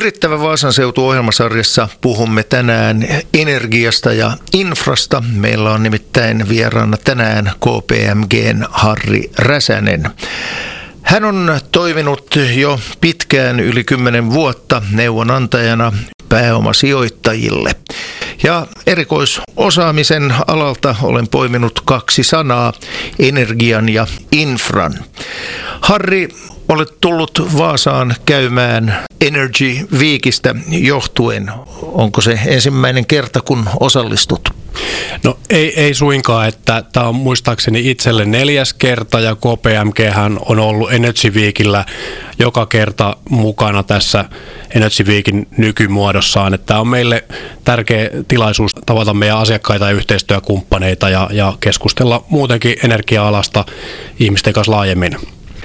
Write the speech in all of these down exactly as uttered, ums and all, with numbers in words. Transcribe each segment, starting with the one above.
Yrittävä Vaasan seutu -ohjelmasarjassa puhumme tänään energiasta ja infrasta. Meillä on nimittäin vieraana tänään K P M G:n Harri Räsänen. Hän on toiminut jo pitkään yli kymmenen vuotta neuvonantajana pääomasijoittajille. Ja erikoisosaamisen alalta olen poiminut kaksi sanaa, energian ja infran. Harri, olet tullut Vaasaan käymään Energy Weekistä johtuen. Onko se ensimmäinen kerta, kun osallistut? No ei, ei suinkaan, että tämä on muistaakseni itselle neljäs kerta ja K P M G:hän on ollut Energy Weekillä joka kerta mukana tässä Energy Weekin nykymuodossaan. Että tämä on meille tärkeä tilaisuus tavata meidän asiakkaita ja yhteistyökumppaneita ja, ja keskustella muutenkin energia-alasta ihmisten kanssa laajemmin.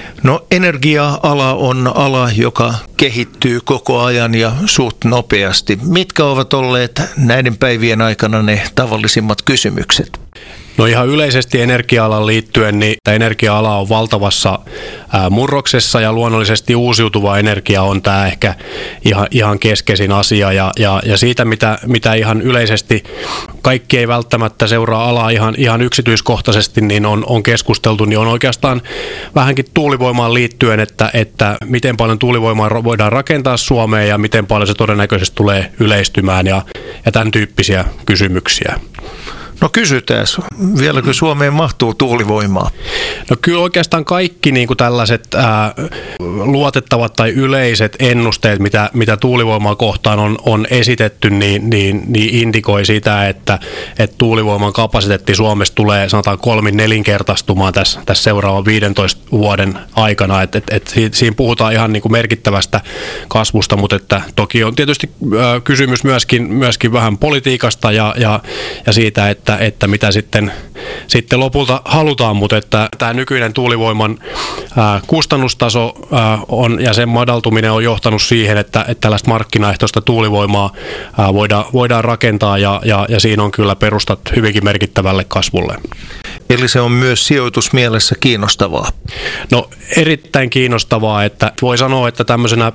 No energia-ala on ala, joka kehittyy koko ajan ja suht nopeasti. Mitkä ovat olleet näiden päivien aikana ne tavallisimmat kysymykset? No ihan yleisesti energia-alan liittyen, niin energia-ala on valtavassa ää, murroksessa ja luonnollisesti uusiutuva energia on tämä ehkä ihan, ihan keskeisin asia. Ja, ja, ja siitä, mitä, mitä ihan yleisesti kaikki ei välttämättä seuraa alaa ihan, ihan yksityiskohtaisesti, niin on, on keskusteltu, niin on oikeastaan vähänkin tuulivoimaan liittyen, että, että miten paljon tuulivoimaa voidaan rakentaa Suomeen ja miten paljon se todennäköisesti tulee yleistymään ja, ja tämän tyyppisiä kysymyksiä. No kysytään, vieläkö Suomeen mahtuu tuulivoimaa? No kyllä oikeastaan kaikki niin kuin tällaiset ää, luotettavat tai yleiset ennusteet, mitä, mitä tuulivoimaa kohtaan on, on esitetty, niin, niin, niin indikoi sitä, että, että tuulivoiman kapasiteetti Suomessa tulee sanotaan kolmin nelinkertaistumaan tässä, tässä seuraavan viidentoista vuoden aikana. Et, et, et siinä puhutaan ihan niin kuin merkittävästä kasvusta, mutta että toki on tietysti ää, kysymys myöskin, myöskin vähän politiikasta ja, ja, ja siitä, että Että, että mitä sitten, sitten lopulta halutaan, mutta että tämä nykyinen tuulivoiman ää, kustannustaso ää, on, ja sen madaltuminen on johtanut siihen, että, että tällaista markkinaehtoista tuulivoimaa ää, voidaan, voidaan rakentaa ja, ja, ja siinä on kyllä perustat hyvinkin merkittävälle kasvulle. Eli se on myös sijoitusmielessä kiinnostavaa? No erittäin kiinnostavaa, että voi sanoa, että tämmöisenä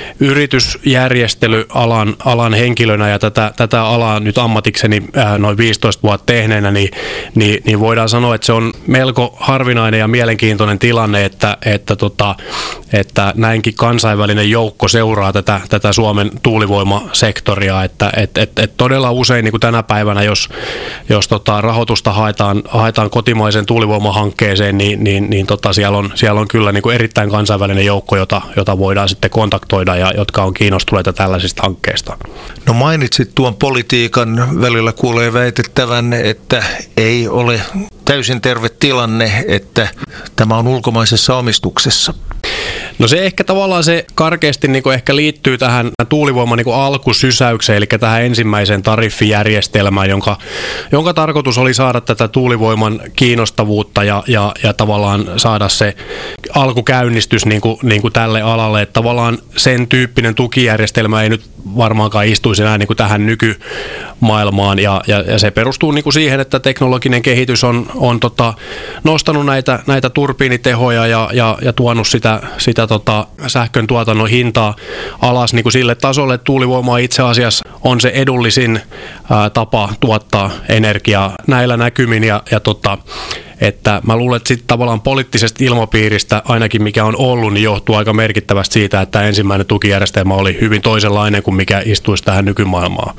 yritysjärjestelyalan alan henkilönä ja tätä, tätä alaa nyt ammatikseni ää, noin viisitoista vuotta tehneenä, niin, niin, niin voidaan sanoa, että se on melko harvinainen ja mielenkiintoinen tilanne, että, että, tota, että näinkin kansainvälinen joukko seuraa tätä, tätä Suomen tuulivoimasektoria, että et, et, et todella usein niin kuin tänä päivänä, jos, jos tota, rahoitusta haetaan, haetaan kotimaisen tuulivoimahankkeeseen, niin, niin, niin tota, siellä, on, siellä on kyllä niin kuin erittäin kansainvälinen joukko, jota, jota voidaan sitten kontaktoida ja jotka on kiinnostuneita tällaisista hankkeista. No mainitsit tuon politiikan, välillä kuulee väitettävän, että ei ole täysin terve tilanne, että tämä on ulkomaisessa omistuksessa. No se ehkä tavallaan se karkeasti niin kuin ehkä liittyy tähän tuulivoiman niin kuin alkusysäykseen, eli tähän ensimmäiseen tariffijärjestelmään, jonka, jonka tarkoitus oli saada tätä tuulivoiman kiinnostavuutta ja, ja, ja tavallaan saada se alkukäynnistys niin kuin, niin kuin tälle alalle. Että tavallaan sen tyyppinen tukijärjestelmä ei nyt varmaankaan istuisi enää niin kuin tähän nykymaailmaan ja, ja, ja se perustuu niin kuin siihen, että teknologinen kehitys on, on tota, nostanut näitä, näitä turbiinitehoja ja, ja, ja tuonut sitä, sitä tota, sähkön tuotannon hintaa alas niin kuin sille tasolle, että tuulivoima itse asiassa on se edullisin ää, tapa tuottaa energiaa näillä näkymin ja, ja tota, että mä luulen, että sitten tavallaan poliittisesta ilmapiiristä ainakin mikä on ollut, niin johtuu aika merkittävästi siitä, että ensimmäinen tukijärjestelmä oli hyvin toisenlainen kuin mikä istuisi tähän nykymaailmaan.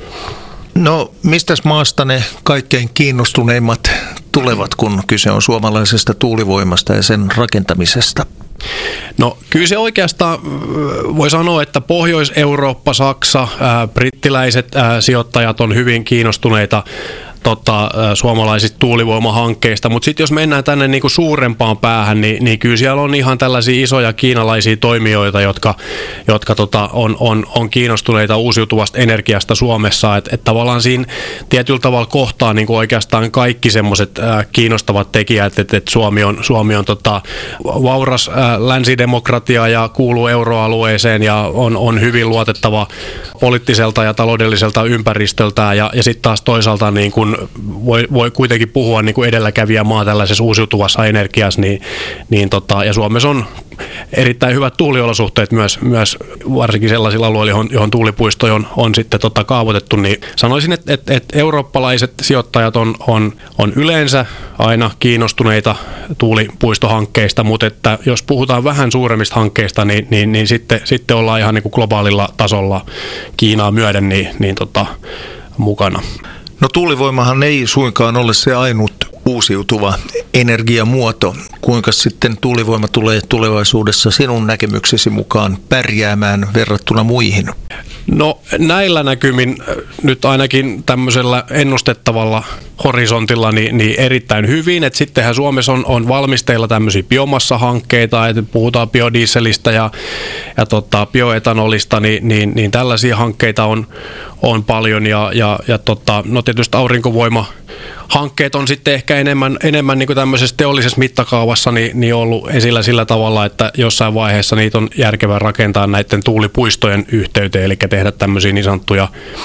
No mistäs maasta ne kaikkein kiinnostuneimmat tulevat, kun kyse on suomalaisesta tuulivoimasta ja sen rakentamisesta? No kyllä se oikeastaan voi sanoa, että Pohjois-Eurooppa, Saksa, ää, brittiläiset ää, sijoittajat on hyvin kiinnostuneita Tota, suomalaisista tuulivoimahankkeista, mutta sitten jos mennään tänne niinku suurempaan päähän, niin, niin kyllä siellä on ihan tällaisia isoja kiinalaisia toimijoita, jotka, jotka tota, on, on, on kiinnostuneita uusiutuvasta energiasta Suomessa, että et tavallaan siinä tietyllä tavalla kohtaa niinku oikeastaan kaikki semmoiset äh, kiinnostavat tekijät, että et Suomi on, Suomi on tota, vauras äh, länsidemokratia ja kuuluu euroalueeseen ja on, on hyvin luotettava poliittiselta ja taloudelliselta ympäristöltä ja, ja sitten taas toisaalta niin kun on, voi, voi kuitenkin puhua niin kuin edelläkävijä maa tällaisessa uusiutuvassa energiassa, niin, niin tota, ja Suomessa on erittäin hyvät tuuliolosuhteet myös, myös varsinkin sellaisilla alueilla, johon, johon tuulipuisto on, on sitten tota kaavoitettu, niin sanoisin, että, että, että eurooppalaiset sijoittajat on, on, on yleensä aina kiinnostuneita tuulipuistohankkeista, mutta että jos puhutaan vähän suuremmista hankkeista, niin, niin, niin sitten, sitten ollaan ihan niin kuin globaalilla tasolla Kiinaa myöden niin, niin tota, mukana. No tuulivoimahan ei suinkaan ole se ainut uusiutuva energiamuoto. Kuinka sitten tuulivoima tulee tulevaisuudessa sinun näkemyksesi mukaan pärjäämään verrattuna muihin? No näillä näkymin nyt ainakin tämmöisellä ennustettavalla horisontilla niin, niin erittäin hyvin, että sittenhän Suomessa on, on valmisteilla tämmöisiä biomassahankkeita, että puhutaan biodieselistä ja, ja tota, bioetanolista, niin, niin, niin tällaisia hankkeita on, on paljon ja, ja, ja tota, no tietysti aurinkovoima hankkeet on sitten ehkä enemmän, enemmän niin kuin tämmöisessä teollisessa mittakaavassa niin, niin ollut esillä sillä tavalla, että jossain vaiheessa niitä on järkevää rakentaa näiden tuulipuistojen yhteyteen, eli tehdä tämmöisiä niin sanottuja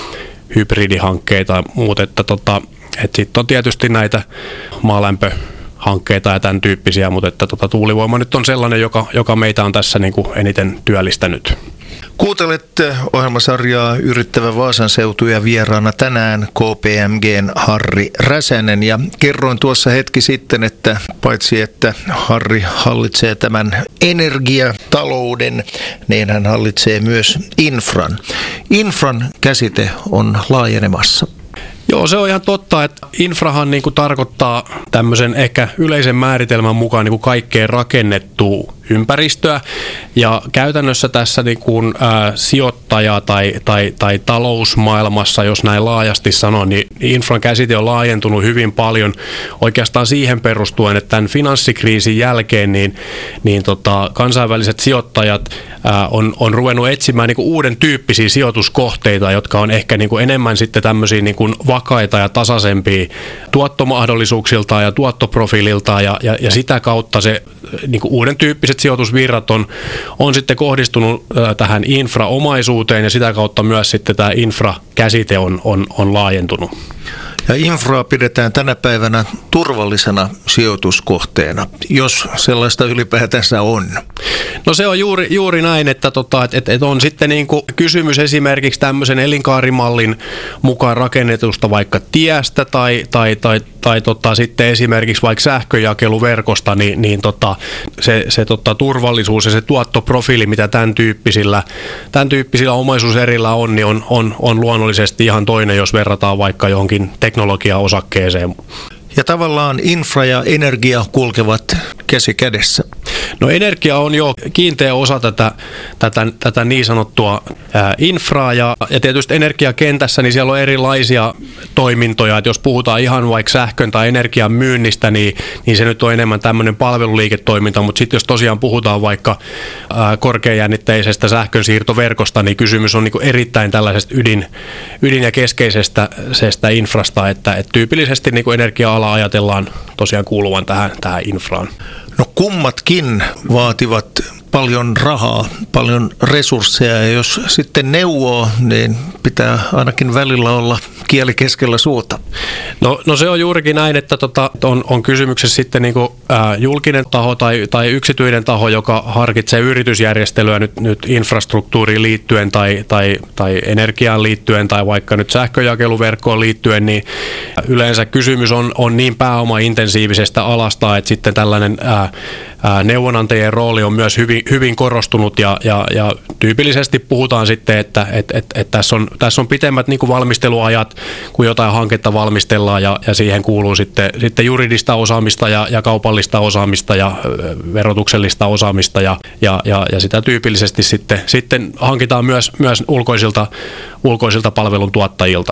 hybridihankkeita, mutta että tota, että sitten on tietysti näitä maalämpöhankkeita ja tämän tyyppisiä, mutta että tota, tuulivoima nyt on sellainen, joka, joka meitä on tässä niin kuin eniten työllistänyt. Kuuntelet ohjelmasarjaa Yrittävä Vaasan seutu ja vieraana tänään K P M G:n Harri Räsänen. Ja kerroin tuossa hetki sitten, että paitsi että Harri hallitsee tämän energiatalouden, niin hän hallitsee myös infran. Infran käsite on laajenemassa. Joo, se on ihan totta, että infrahan niin kuin tarkoittaa tämmöisen ehkä yleisen määritelmän mukaan niin kuin kaikkeen rakennettua ympäristöä. Ja käytännössä tässä niin kuin, ää, sijoittaja- tai, tai, tai talousmaailmassa, jos näin laajasti sanon, niin infran käsite on laajentunut hyvin paljon oikeastaan siihen perustuen, että tämän finanssikriisin jälkeen niin, niin tota, kansainväliset sijoittajat ää, on, on ruvennut etsimään niin kuin uuden tyyppisiä sijoituskohteita, jotka on ehkä niin kuin enemmän sitten tämmöisiä niin kuin vakaita ja tasaisempia tuottomahdollisuuksiltaan ja tuottoprofiililtaan ja, ja, ja sitä kautta se niin kuin uuden tyyppiset sijoitusvirrat on, on sitten kohdistunut äh, tähän infraomaisuuteen ja sitä kautta myös sitten tämä infrakäsite on, on, on laajentunut. Ja infraa pidetään tänä päivänä turvallisena sijoituskohteena, jos sellaista ylipäätänsä on. No se on juuri, juuri näin, että tota, et, et, et on sitten niinku kysymys esimerkiksi tämmöisen elinkaarimallin mukaan rakennetusta vaikka tiestä tai, tai, tai, tai tota, sitten esimerkiksi vaikka sähköjakeluverkosta, niin, niin tota, se, se tota, turvallisuus ja se tuottoprofiili, mitä tämän tyyppisillä, tämän tyyppisillä omaisuuserillä on, niin on, on, on luonnollisesti ihan toinen, jos verrataan vaikka johonkin teknologiaosakkeeseen. Ja tavallaan infra ja energia kulkevat käsi kädessä. No energia on jo kiinteä osa tätä, tätä, tätä niin sanottua ää, infraa ja, ja tietysti energiakentässä niin siellä on erilaisia toimintoja. Et jos puhutaan ihan vaikka sähkön tai energian myynnistä, niin, niin se nyt on enemmän tämmöinen palveluliiketoiminta, mutta sitten jos tosiaan puhutaan vaikka ää, korkeajännitteisestä sähkönsiirtoverkosta, niin kysymys on niin kuin erittäin tällaisesta ydin, ydin- ja keskeisestä sestä infrasta, että et tyypillisesti niin kuin energia-ala ajatellaan tosiaan kuuluvan tähän, tähän infraan. No kummatkin vaativat paljon rahaa, paljon resursseja ja jos sitten neuvoo, niin pitää ainakin välillä olla kieli keskellä suuta. No, no se on juurikin näin, että tota, on, on kysymyksessä sitten niinku, ää, julkinen taho tai, tai yksityinen taho, joka harkitsee yritysjärjestelyä nyt, nyt infrastruktuuriin liittyen tai, tai, tai energiaan liittyen tai vaikka nyt sähköjakeluverkkoon liittyen, niin yleensä kysymys on, on niin pääomaintensiivisestä alasta, että sitten tällainen ää, ää, neuvonantajien rooli on myös hyvin, hyvin korostunut ja, ja, ja tyypillisesti puhutaan sitten, että et, et, et tässä, on, tässä on pitemmät niin kuin valmisteluajat, kun jotain hanketta valmistellaan ja, ja siihen kuuluu sitten, sitten juridista osaamista ja, ja kaupallista osaamista ja verotuksellista osaamista ja, ja, ja, ja sitä tyypillisesti sitten, sitten hankitaan myös, myös ulkoisilta, ulkoisilta palveluntuottajilta.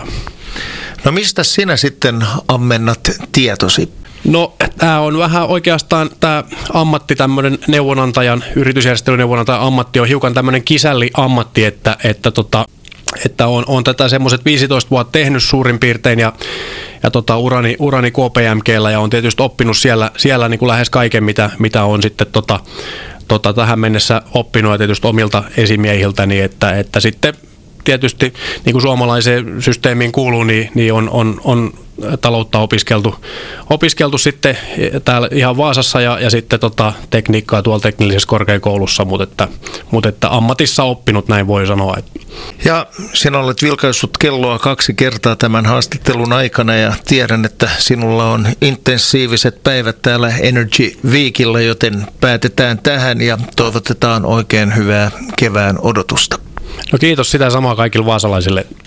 No mistä sinä sitten ammennat tietosi? No tämä on vähän oikeastaan tämä ammatti, tämmöinen neuvonantajan, yritysjärjestelyneuvonantajan ammatti on hiukan tämmöinen kisälli-ammatti, että, että, tota, että on, on tätä semmoiset viisitoista vuotta tehnyt suurin piirtein ja, ja tota, urani, urani K P M G:llä ja on tietysti oppinut siellä, siellä niin kuin lähes kaiken, mitä, mitä on sitten tota, tota, tähän mennessä oppinut ja tietysti omilta esimiehiltäni, että, että sitten tietysti niin kuin suomalaiseen systeemiin kuuluu, niin, niin on, on, on taloutta opiskeltu, opiskeltu sitten täällä ihan Vaasassa ja, ja sitten tota, tekniikkaa tuolla teknillisessä korkeakoulussa, mutta että, mutta että ammatissa oppinut, näin voi sanoa. Ja sinä olet vilkaissut kelloa kaksi kertaa tämän haastattelun aikana ja tiedän, että sinulla on intensiiviset päivät täällä Energy Weekillä, joten päätetään tähän ja toivotetaan oikein hyvää kevään odotusta. No kiitos sitä samaa kaikille vaasalaisille.